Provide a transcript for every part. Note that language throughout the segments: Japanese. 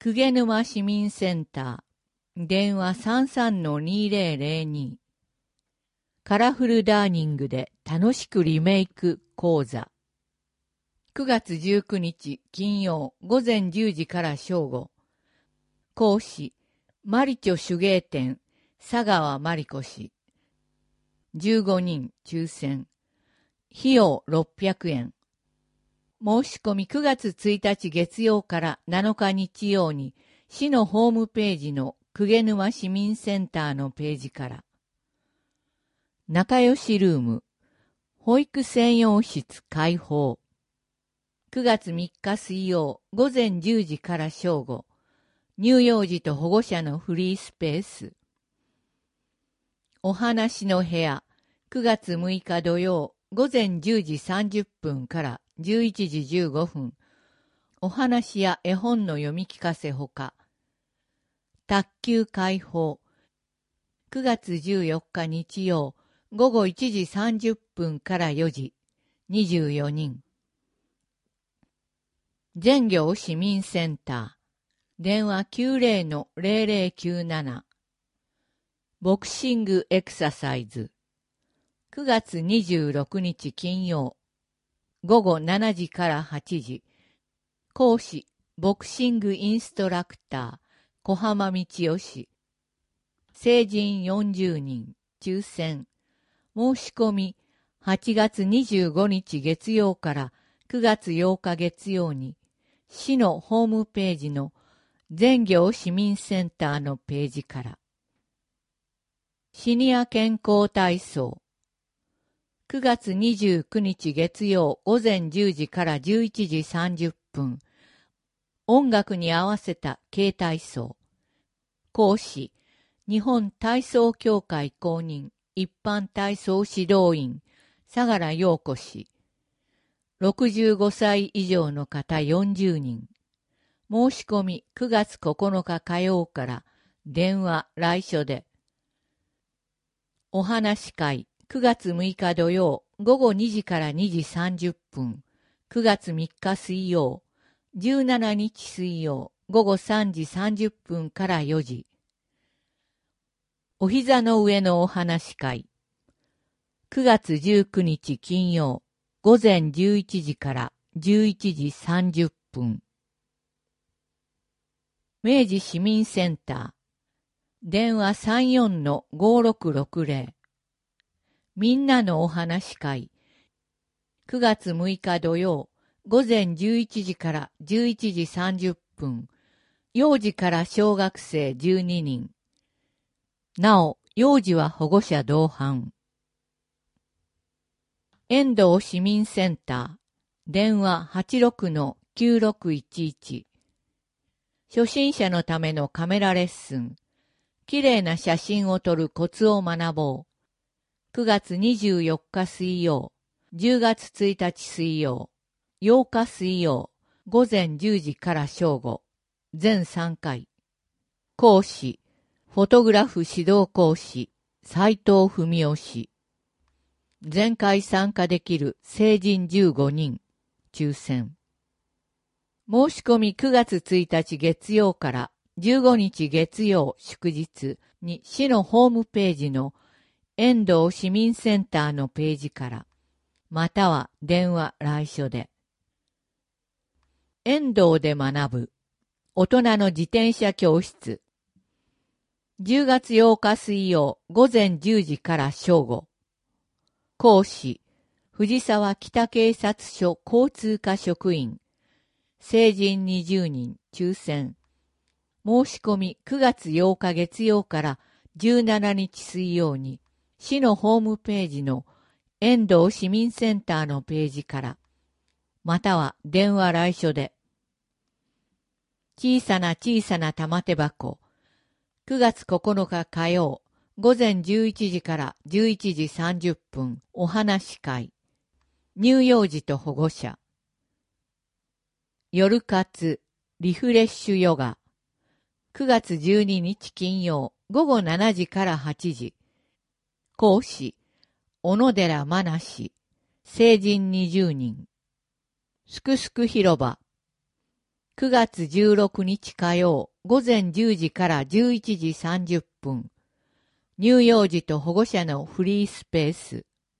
鵠沼市民センター、電話 33-2002。カラフルダーニングで楽しくリメイク講座。9月19日金曜午前10時から正午。講師、マリチョ手芸店、佐川マリコ氏。15人抽選。費用600円。申し込み9月1日月曜から7日日曜に市のホームページの鵠沼市民センターのページから。仲良しルーム、保育専用室開放。9月3日水曜午前10時から正午。乳幼児と保護者のフリースペース。お話の部屋、9月6日土曜午前10時30分から11時15分。お話や絵本の読み聞かせほか。卓球開放。9月14日日曜午後1時30分から4時。24人。全業市民センター。電話 90-0097。ボクシングエクササイズ。9月26日金曜。午後7時から8時。講師、ボクシングインストラクター、小浜道夫氏。成人40人、抽選。申し込み、8月25日月曜から9月8日月曜に、市のホームページの全業市民センターのページから。シニア健康体操。9月29日月曜午前10時から11時30分。音楽に合わせた軽体操。講師、日本体操協会公認一般体操指導員、相良陽子氏。65歳以上の方40人。申し込み9月9日火曜から電話来所で。お話会9月6日土曜午後2時から2時30分。9月3日水曜。17日水曜午後3時30分から4時。お膝の上のお話会。9月19日金曜午前11時から11時30分。明治市民センター。電話 34-5660。みんなのお話会。9月6日土曜午前11時から11時30分。幼児から小学生12人。なお、幼児は保護者同伴。遠藤市民センター。電話 86-9611。初心者のためのカメラレッスン。きれいな写真を撮るコツを学ぼう。9月24日水曜。10月1日水曜。8日水曜。午前10時から正午。全3回。講師。フォトグラフ指導講師。斉藤文夫氏。全回参加できる成人15人。抽選。申し込み9月1日月曜から15日月曜祝日に市のホームページの遠藤市民センターのページから、または電話来所で。遠藤で学ぶ大人の自転車教室。10月8日水曜午前10時から正午。講師、藤沢北警察署交通課職員。成人20人抽選。申し込み9月8日月曜から17日水曜に市のホームページの遠藤市民センターのページから、または電話来所で。小さな小さな玉手箱。9月9日火曜午前11時から11時30分お話会。乳幼児と保護者。夜活リフレッシュヨガ。9月12日金曜午後7時から8時。講師、小野寺真奈氏。成人20人。すくすく広場。 9月16日火曜午前10時から11時30分。乳幼児と保護者のフリースペース。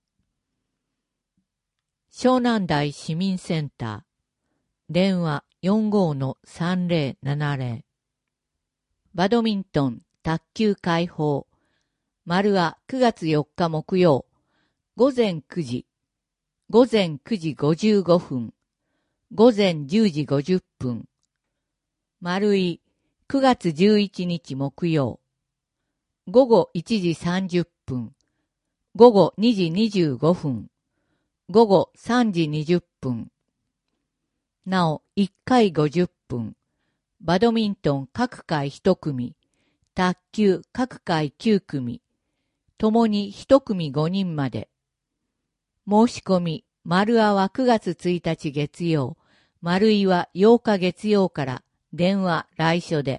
湘南台市民センター。電話45-3070。バドミントン卓球開放。丸は9月4日木曜。午前9時。午前9時55分。午前10時50分。丸い9月11日木曜。午後1時30分。午後2時25分。午後3時20分。なお、1回50分。バドミントン各回1組。卓球各回9組。ともに1組5人まで。申し込み、丸あは9月1日月曜。丸いは8日月曜から電話来所で。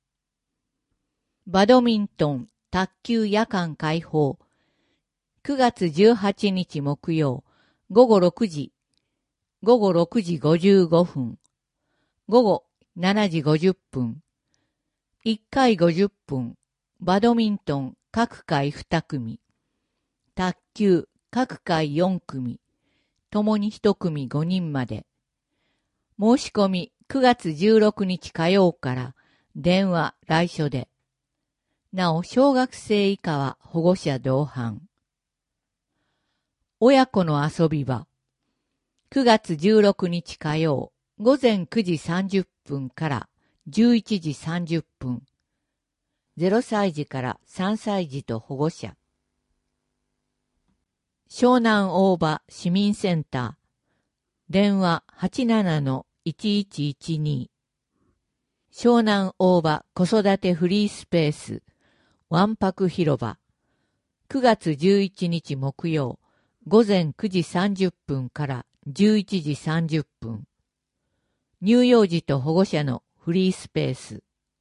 バドミントン卓球夜間開放。9月18日木曜。午後6時。午後6時55分。午後7時50分。1回50分。バドミントン各回2組。卓球各回4組。ともに1組5人まで。申し込み9月16日火曜から電話来所で。なお、小学生以下は保護者同伴。親子の遊び場。9月16日火曜、午前9時30分から11時30分。0歳児から3歳児と保護者。湘南大場市民センター。電話87-1112。湘南大場子育てフリースペース。わんぱく広場。9月11日木曜、午前9時30分から11時30分。乳幼児と保護者のフリースペース。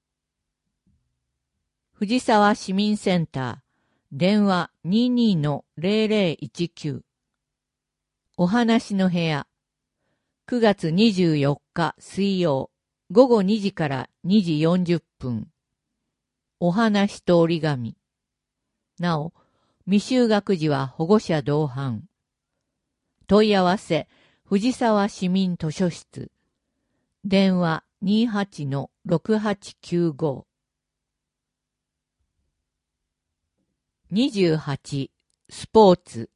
藤沢市民センター。電話22-0019。お話の部屋。9月24日水曜、午後2時から2時40分。お話と折り紙。なお、未就学児は保護者同伴。問い合わせ、藤沢市民図書室。電話28-6895。28、スポーツ。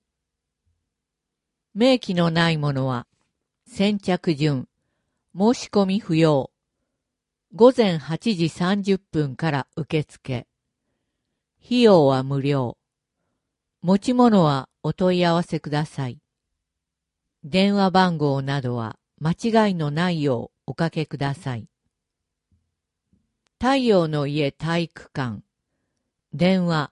明記のないものは、先着順、申し込み不要。午前8時30分から受付。費用は無料。持ち物はお問い合わせください。電話番号などは間違いのないようおかけください。太陽の家体育館。電話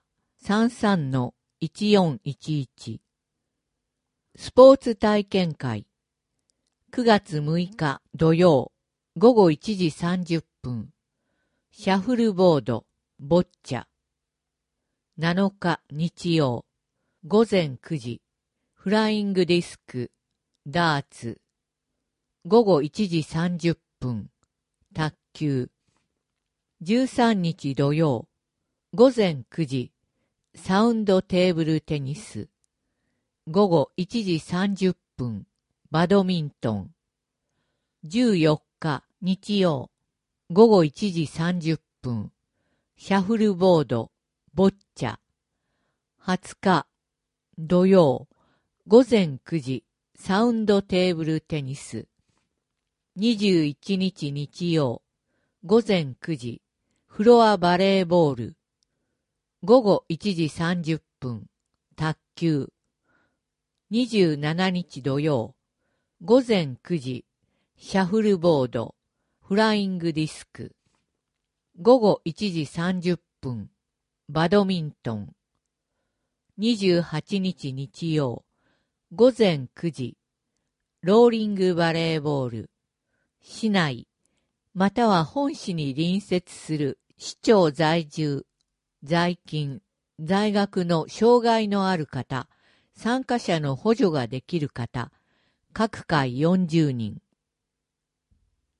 33-1411。スポーツ体験会。9月6日土曜午後1時30分。シャッフルボード、ボッチャ。7日日曜午前9時。フライングディスク、ダーツ。午後1時30分。卓球。13日土曜午前9時。サウンドテーブルテニス。午後1時30分。バドミントン。14日日曜午後1時30分。シャッフルボード、ボッチャ。20日土曜午前9時。サウンドテーブルテニス。21日日曜午前9時。フロアバレーボール。午後1時30分。卓球。27日土曜午前9時。シャッフルボード、フライングディスク。午後1時30分。バドミントン。28日日曜午前9時。ローリングバレーボール。市内、または本市に隣接する市町在住、在勤、在学の障害のある方、参加者の補助ができる方、各回40人。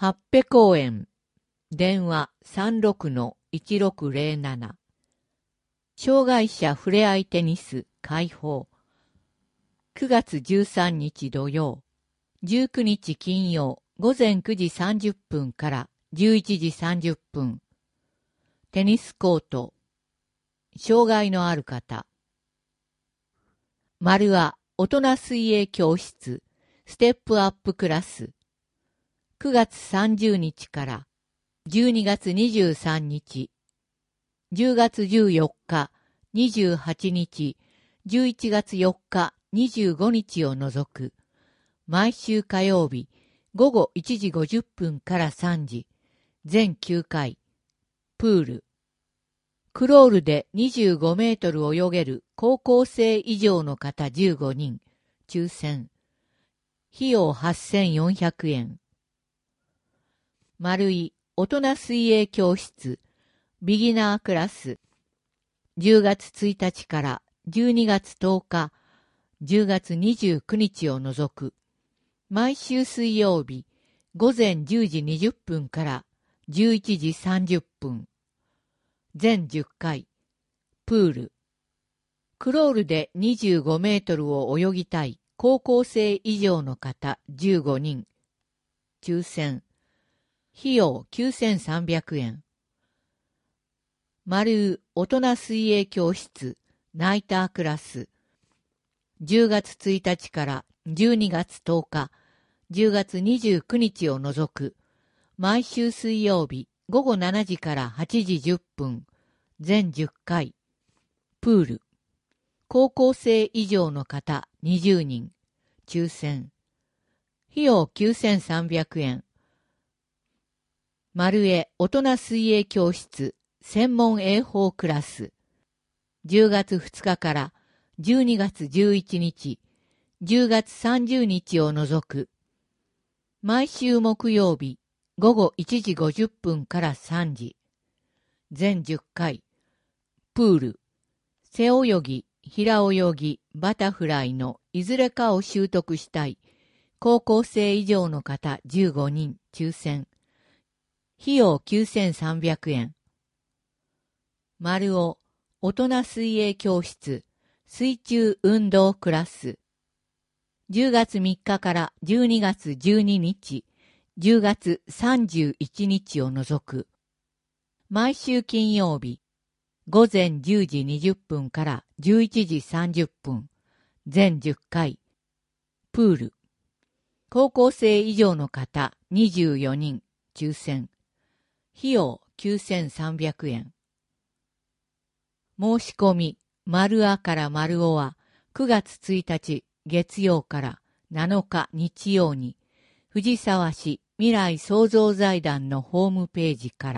ハッペ公園、電話 36-1607。障害者ふれあいテニス開放。9月13日土曜、19日金曜、午前9時30分から11時30分。テニスコート、障害のある方。丸は大人水泳教室、ステップアップクラス。9月30日から12月23日、10月14日、28日、11月4日、25日を除く、毎週火曜日、午後1時50分から3時、全9回、プール。クロールで25メートル泳げる高校生以上の方15人、抽選。費用8400円。丸い大人水泳教室、ビギナークラス。10月1日から12月10日、10月29日を除く。毎週水曜日、午前10時20分から11時30分。全10回。プール。クロールで25メートルを泳ぎたい高校生以上の方15人。抽選。費用9300円。丸大人水泳教室ナイタークラス。10月1日から12月10日、10月29日を除く。毎週水曜日午後7時から8時10分。全10回。プール。高校生以上の方20人。抽選。費用9300円。丸江大人水泳教室専門泳法クラス。10月2日から12月11日、10月30日を除く。毎週木曜日午後1時50分から3時。全10回。プール。背泳ぎ、平泳ぎ、バタフライのいずれかを習得したい。高校生以上の方15人。抽選。費用9300円。丸尾大人水泳教室水中運動クラス。10月3日から12月12日、10月31日を除く。毎週金曜日、午前10時20分から11時30分。全10回。プール。高校生以上の方24人。抽選。費用9300円。申し込み、丸あから丸おは9月1日月曜から7日日曜に藤沢市未来創造財団のホームページから。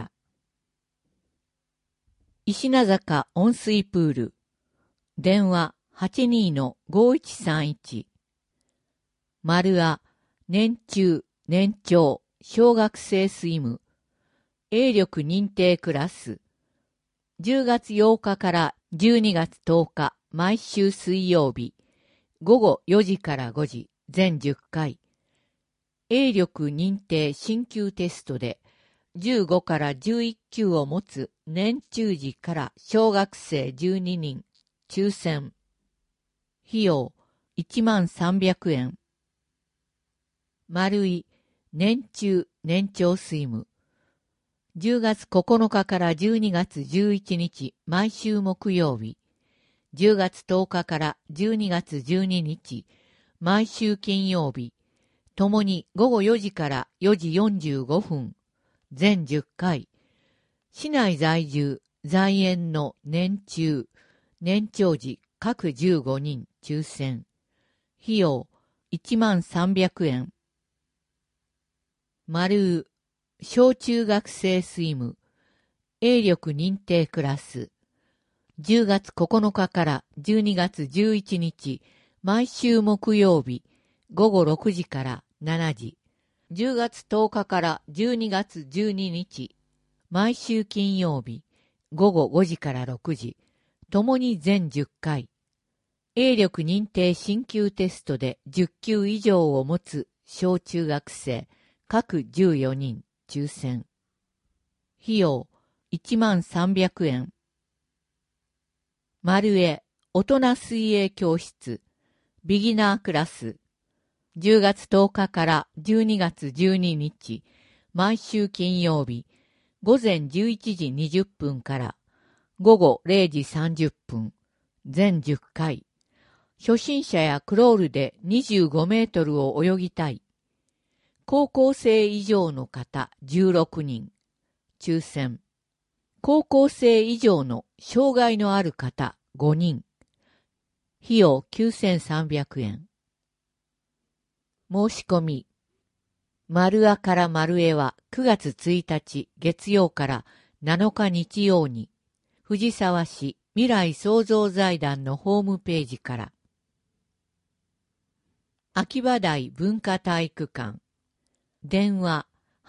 石名坂温水プール。電話 82-5131。丸あ年中年長小学生スイム。泳力認定クラス。10月8日から12月10日、毎週水曜日、午後4時から5時、全10回。泳力認定進級テストで、15から11級を持つ年中児から小学生12人、抽選。費用10300円。丸い年中年長スイム。10月9日から12月11日、毎週木曜日。10月10日から12月12日、毎週金曜日。ともに午後4時から4時45分。全10回。市内在住、在園の年中、年長児各15人、抽選。費用10300円。丸小中学生スイム、泳力認定クラス。10月9日から12月11日、毎週木曜日、午後6時から7時。10月10日から12月12日、毎週金曜日、午後5時から6時。ともに全10回。泳力認定進級テストで10級以上を持つ小中学生各14人、抽選。費用、1300円。丸絵、大人水泳教室、ビギナークラス。10月10日から12月12日、毎週金曜日、午前11時20分から午後0時30分、全10回。初心者やクロールで25メートルを泳ぎたい。高校生以上の方16人。抽選。高校生以上の障害のある方5人。費用9300円。申し込み。丸あから丸絵は9月1日月曜から7日日曜に、藤沢市未来創造財団のホームページから。秋葉台文化体育館。電話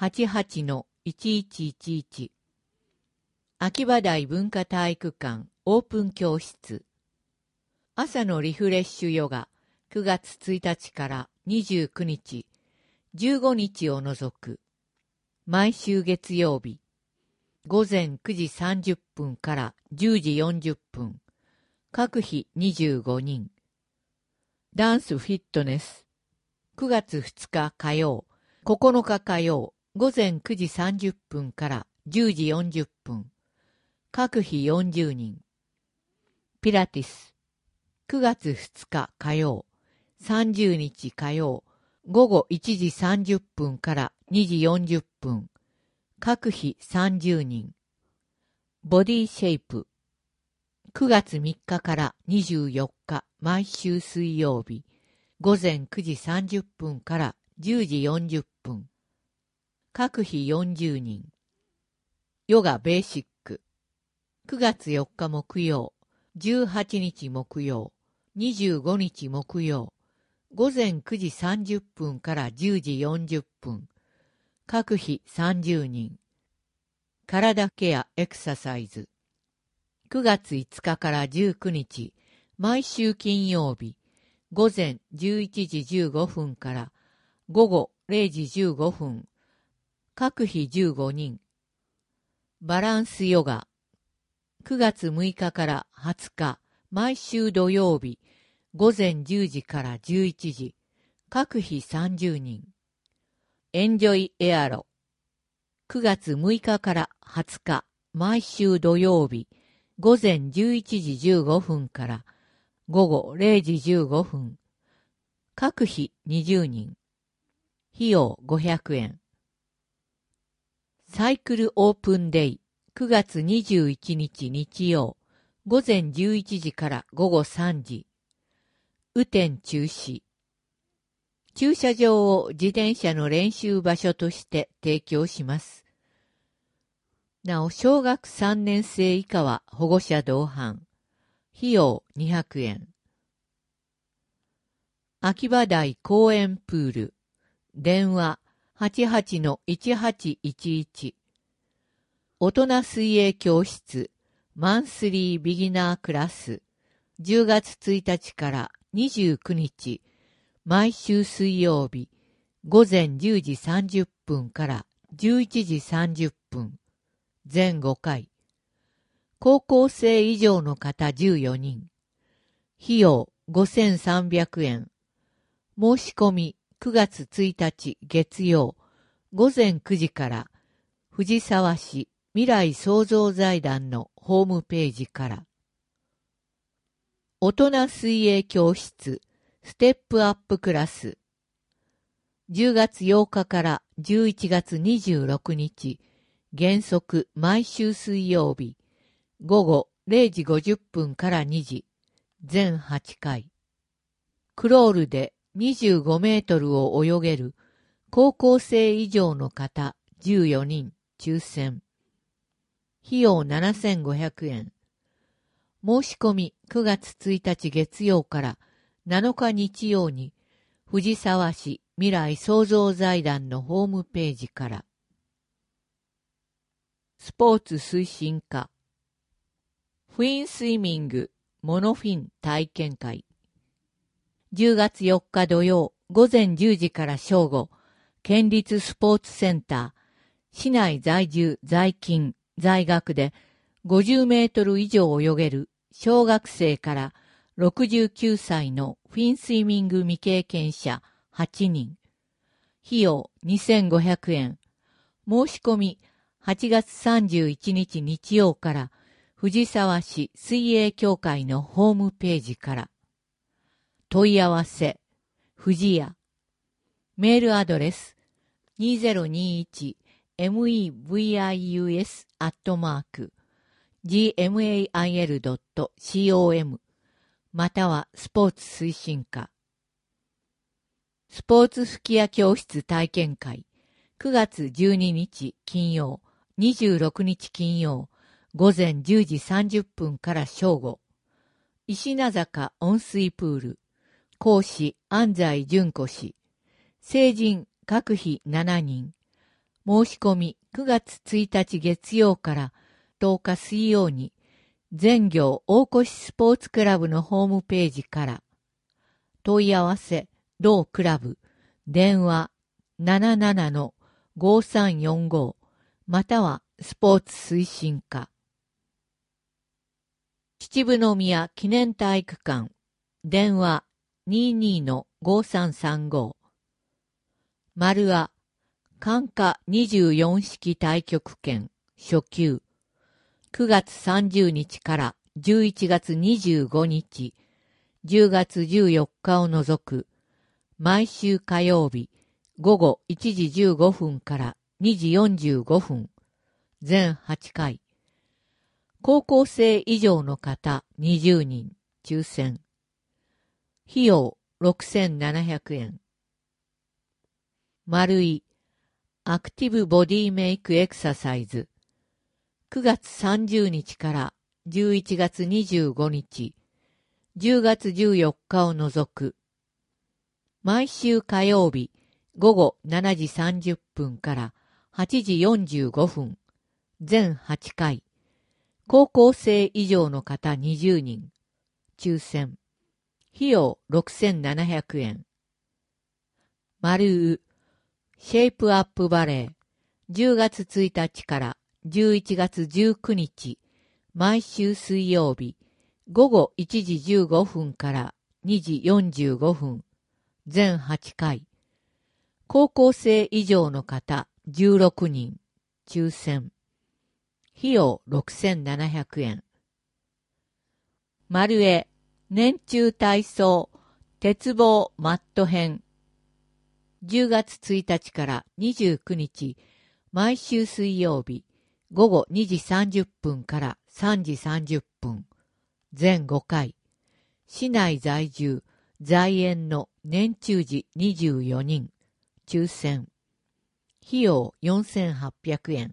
88-1111。秋葉台文化体育館オープン教室。朝のリフレッシュヨガ9月1日から29日、15日を除く。毎週月曜日。午前9時30分から10時40分。各日25人。ダンスフィットネス。9月2日火曜、9日火曜、午前9時30分から10時40分。各日40人。ピラティス。9月2日火曜、30日火曜、午後1時30分から2時40分。各日30人。ボディシェイプ。9月3日から24日、毎週水曜日。午前9時30分から10時40分。各日40人。ヨガベーシック。9月4日木曜、18日木曜、25日木曜。午前9時30分から10時40分。各日30人。体ケアエクササイズ。9月5日から19日、毎週金曜日。午前11時15分から午後0時15分。各日15人。バランスヨガ。9月6日から20日、毎週土曜日。午前10時から11時。各日30人。エンジョイエアロ。9月6日から20日、毎週土曜日。午前11時15分から午後0時15分。各日20人。費用500円。サイクルオープンデイ9月21日日曜。午前11時から午後3時。雨天中止。駐車場を自転車の練習場所として提供します。なお、小学3年生以下は保護者同伴。費用200円。秋葉台公園プール。電話88-1811。大人水泳教室。マンスリービギナークラス。10月1日から29日。毎週水曜日。午前10時30分から11時30分。全5回。高校生以上の方14人。費用5300円。申し込み9月1日月曜。午前9時から藤沢市未来創造財団のホームページから。大人水泳教室ステップアップクラス。10月8日から11月26日。原則毎週水曜日。午後0時50分から2時。全8回。クロールで25メートルを泳げる高校生以上の方14人抽選。費用7500円。申し込み9月1日月曜から7日日曜に藤沢市未来創造財団のホームページから。スポーツ推進課。フィンスイミングモノフィン体験会。10月4日土曜午前10時から正午、 県立スポーツセンター、市内在住、在勤、在学で50メートル以上泳げる小学生から69歳のフィンスイミング未経験者8人。費用2500円。申し込み8月31日日曜から藤沢市水泳協会のホームページから。問い合わせ、藤屋。メールアドレス、2021mevius@gmail.com またはスポーツ推進課。スポーツ吹き矢教室体験会9月12日金曜、26日金曜、午前10時30分から正午。石名坂温水プール。講師安西純子氏。成人各費7人。申し込み9月1日月曜から10日水曜に全業大越スポーツクラブのホームページから。問い合わせ同クラブ電話 77-5345 またはスポーツ推進課。秩父宮記念体育館電話 22-5335 丸和管下24式太極拳初級9月30日から11月25日10月14日を除く毎週火曜日午後1時15分から2時45分全8回高校生以上の方20人抽選費用6700円丸いアクティブボディメイクエクササイズ9月30日から11月25日10月14日を除く毎週火曜日午後7時30分から8時45分全8回高校生以上の方20人抽選費用6700円丸うシェイプアップバレー10月1日から11月19日毎週水曜日午後1時15分から2時45分全8回高校生以上の方16人抽選費用6700円丸絵年中体操鉄棒マット編10月1日から29日毎週水曜日午後2時30分から3時30分全5回市内在住在園の年中児24人抽選費用4800円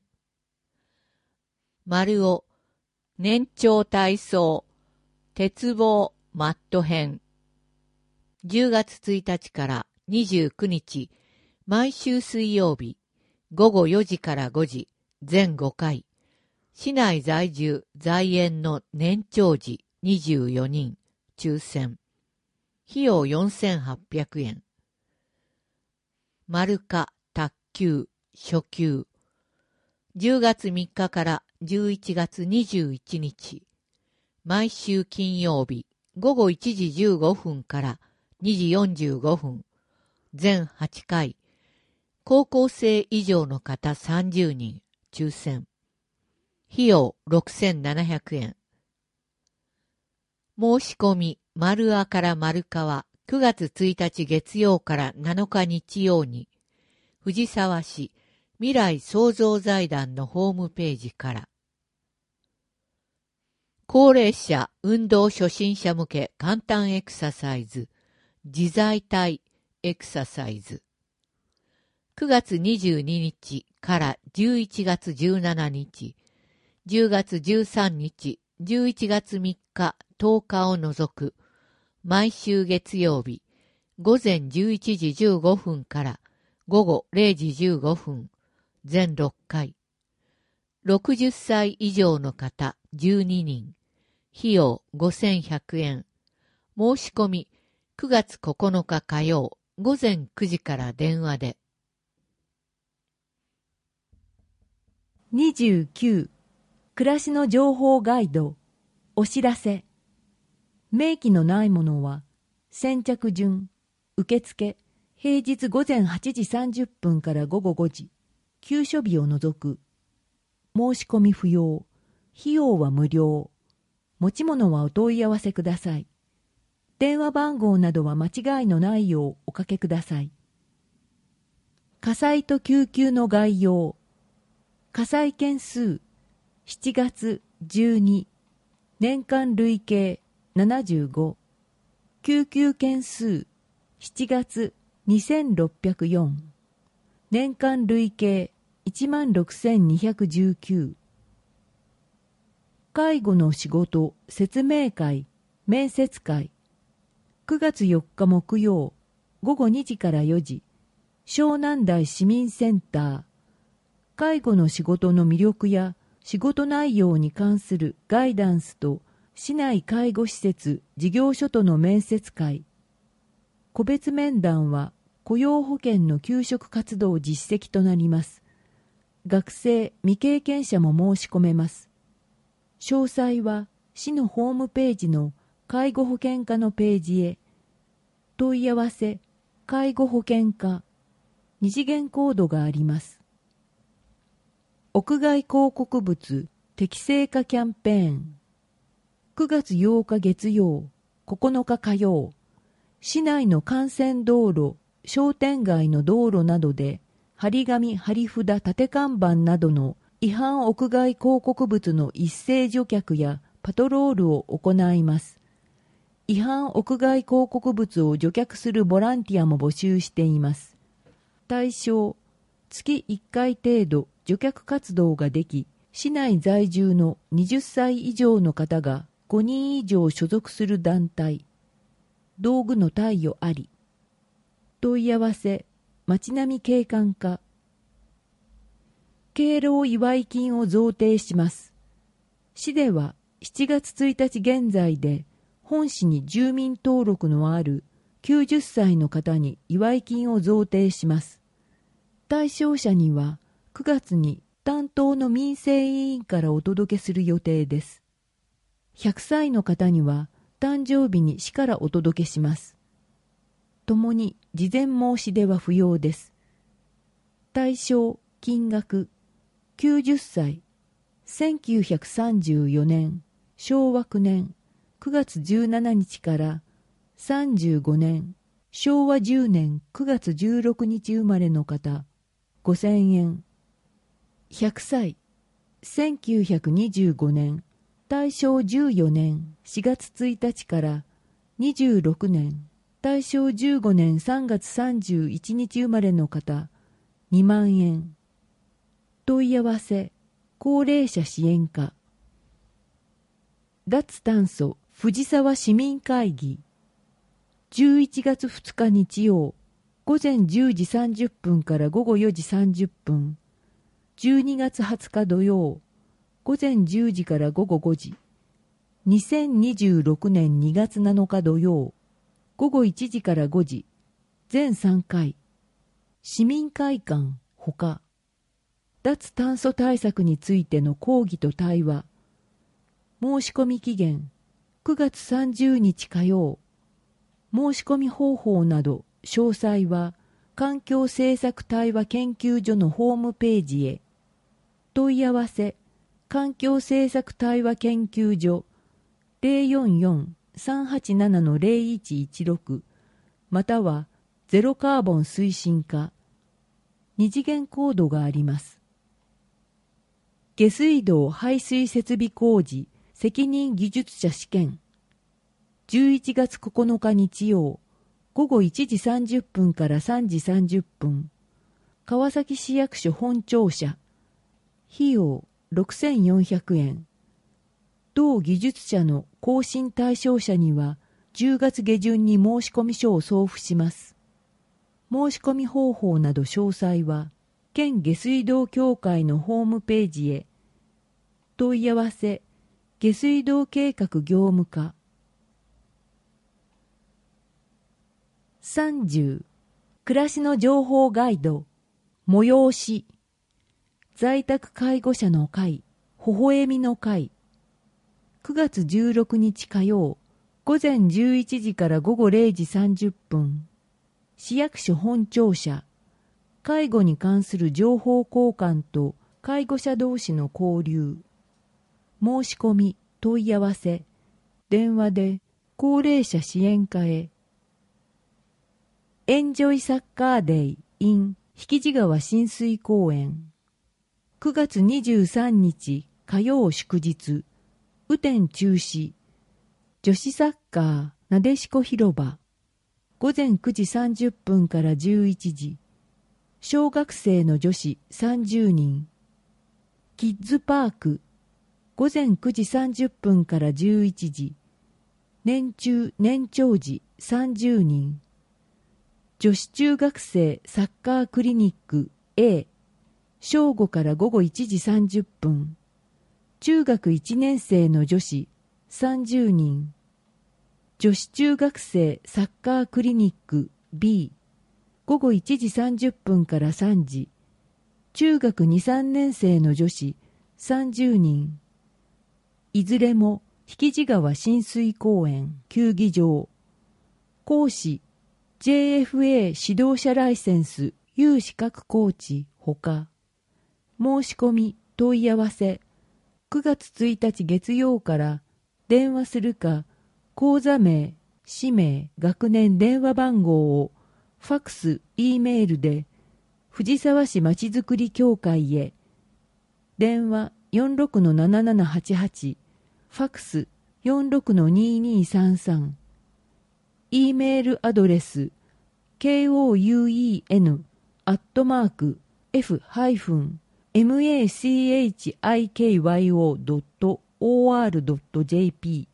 丸尾年長体操鉄棒マット編10月1日から29日毎週水曜日午後4時から5時全5回市内在住在園の年長児24人抽選費用4800円丸か卓球初級10月3日から11月21日毎週金曜日午後1時15分から2時45分全8回高校生以上の方30人抽選費用6700円申し込み丸あから丸かは9月1日月曜から7日日曜に藤沢市未来創造財団のホームページから高齢者運動初心者向け簡単エクササイズ自在体エクササイズ9月22日から11月17日10月13日11月3日10日を除く毎週月曜日午前11時15分から午後0時15分全6回60歳以上の方12人費用5100円申し込み9月9日火曜午前9時から電話で 29、暮らしの情報ガイド、お知らせ。明記のないものは、先着順、受付、平日午前8時30分から午後5時、休所日を除く。申し込み不要、費用は無料。持ち物はお問い合わせください。電話番号などは間違いのないようおかけください。火災と救急の概要。火災件数、7月12、年間累計75。救急件数、7月2604。年間累計16,219。介護の仕事説明会、面接会。9月4日木曜、午後2時から4時、湘南台市民センター。介護の仕事の魅力や仕事内容に関するガイダンスと市内介護施設事業所との面接会。個別面談は雇用保険の求職活動実績となります。学生未経験者も申し込めます。詳細は市のホームページの介護保険課のページへ。問い合わせ介護保険課。二次元コードがあります。屋外広告物適正化キャンペーン。9月8日月曜、9日火曜、市内の幹線道路、商店街の道路などで、張り紙、張り札、立看板などの違反屋外広告物の一斉除却やパトロールを行います。違反屋外広告物を除却するボランティアも募集しています。対象、月1回程度除却活動ができ、市内在住の20歳以上の方が5人以上所属する団体。道具の貸与あり。問い合わせ、町並景観課。敬老祝金を贈呈します。市では7月1日現在で本市に住民登録のある90歳の方に祝金を贈呈します。対象者には9月に担当の民生委員からお届けする予定です。100歳の方には誕生日に市からお届けします。ともに事前申し出は不要です。対象金額90歳1934年昭和9年9月17日から35年昭和10年9月16日生まれの方5000円。100歳1925年大正14年4月1日から26年大正15年3月31日生まれの方2万円。問い合わせ高齢者支援課。脱炭素藤沢市民会議。11月2日日曜午前10時30分から午後4時30分。12月20日土曜午前10時から午後5時。2026年2月7日土曜午後1時から5時。全3回。市民会館ほか。脱炭素対策についての講義と対話。申し込み期限9月30日火曜。申し込み方法など詳細は環境政策対話研究所のホームページへ。問い合わせ環境政策対話研究所 044-387-0116 またはゼロカーボン推進課。二次元コードがあります。下水道排水設備工事責任技術者試験。11月9日日曜午後1時30分から3時30分。川崎市役所本庁舎。費用6400円。同技術者の更新対象者には10月下旬に申込書を送付します。申し込み方法など詳細は県下水道協会のホームページへ。問い合わせ下水道計画業務課。30暮らしの情報ガイド催し。 在宅介護者の会、微笑みの会。9月16日火曜、午前11時から午後0時30分。市役所本庁舎。介護に関する情報交換と介護者同士の交流。申し込み、問い合わせ。電話で高齢者支援課へ。エンジョイサッカーデイ in 引地川親水公園。9月23日火曜祝日。雨天中止。女子サッカーなでしこ広場。午前9時30分から11時。小学生の女子30人。キッズパーク。午前9時30分から11時。年中年長児30人。女子中学生サッカークリニック A。正午から午後1時30分。中学1年生の女子30人。女子中学生サッカークリニック B。午後1時30分から3時。中学2、3年生の女子30人。いずれも引地川親水公園球技場。講師 JFA 指導者ライセンス有資格コーチほか。申し込み問い合わせ。9月1日月曜から電話するか、講座名、氏名、学年電話番号をファクス、Eメールで藤沢市まちづくり協会へ。電話 46-7788、ファクス 46-2233。Eメールアドレス kouen@macikyo.or.jp。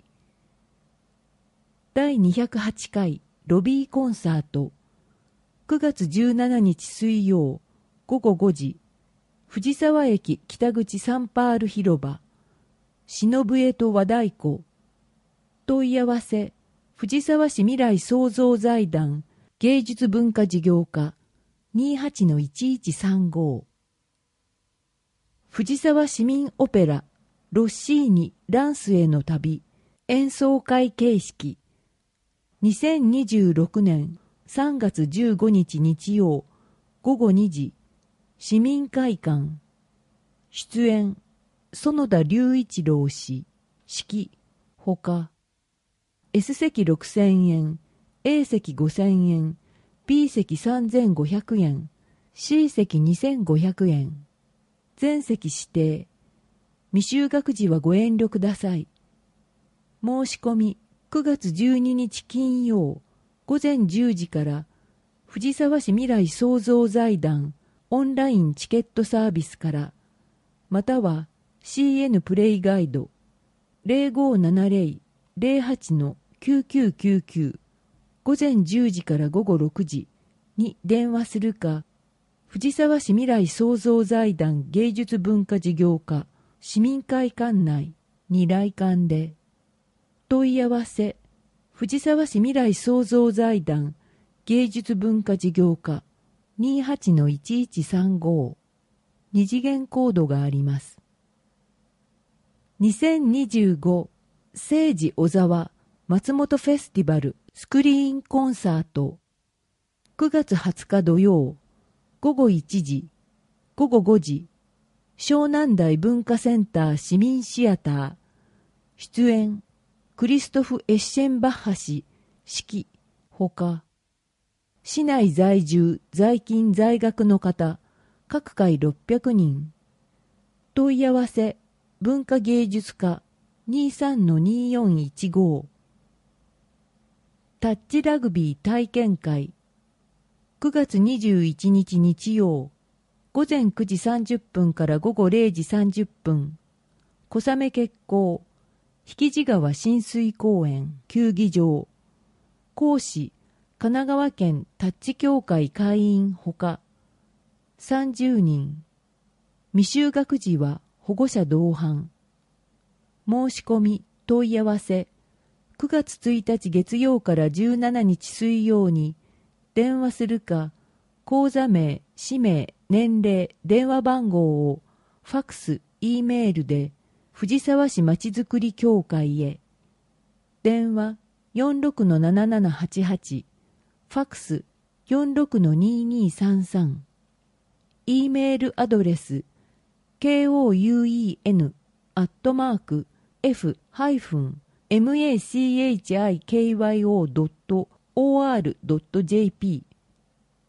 第208回ロビーコンサート。9月17日水曜午後5時。藤沢駅北口サンパール広場。篠笛と和太鼓。問い合わせ。藤沢市未来創造財団芸術文化事業課 28-1135。 藤沢市民オペラロッシーニランスへの旅演奏会形式。2026年3月15日日曜午後2時。市民会館。出演園田隆一郎氏。指揮ほか。S 席6000円、A 席5000円、B 席3500円、C 席2500円。全席指定。未就学時はご遠慮ください。申し込み9月12日金曜午前10時から藤沢市未来創造財団オンラインチケットサービスから、または CN プレイガイド 0570-08-9999 午前10時から午後6時に電話するか、藤沢市未来創造財団芸術文化事業課市民会館内に来館で。問い合わせ。藤沢市未来創造財団芸術文化事業課 28-1135。 二次元コードがあります。2025聖地小沢松本フェスティバルスクリーンコンサート。9月20日土曜午後1時午後5時。湘南台文化センター市民シアター。出演クリストフ・エッシェンバッハ氏指揮ほか。市内在住在勤在学の方各回600人。問い合わせ文化芸術課 23-2415。 タッチラグビー体験会。9月21日日曜午前9時30分から午後0時30分。小雨決行引地川親水公園球技場。講師神奈川県タッチ協会会員ほか30人。未就学児は保護者同伴。申し込み問い合わせ。9月1日月曜から17日水曜に電話するか、講座名、氏名、年齢、電話番号をファクス、E メールで藤沢市まちづくり協会へ。電話46-7788、ファクス46-2233。E メールアドレス kouen@f-machikyo.or.jp